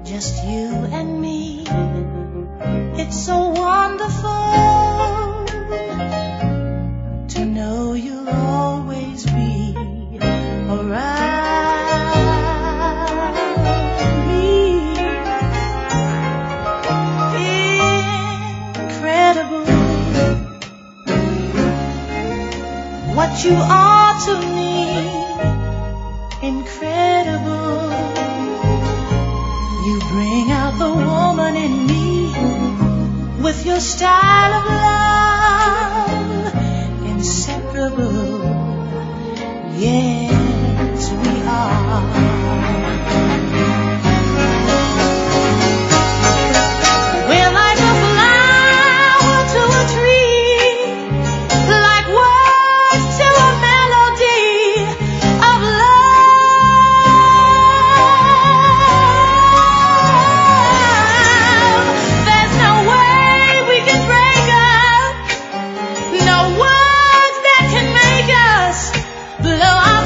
just you and me. It's so wonderful to know you'll always be around me. Incredible what you are to me. Incredible, you bring out the woman in me with your style of love. Inseparable, yes we are. We're like a flower to a tree, like words to a melody of love. There's no way we can break up, no words that can make us blow our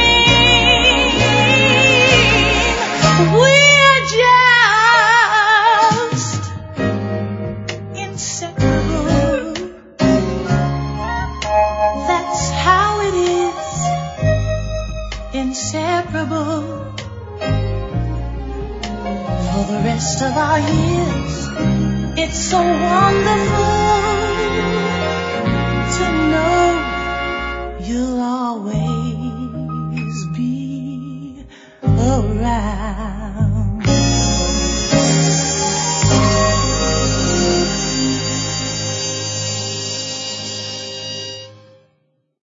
flame. We're just inseparable. That's how it is, inseparable. For the rest of our years, it's so wonderful to know you'll always be around.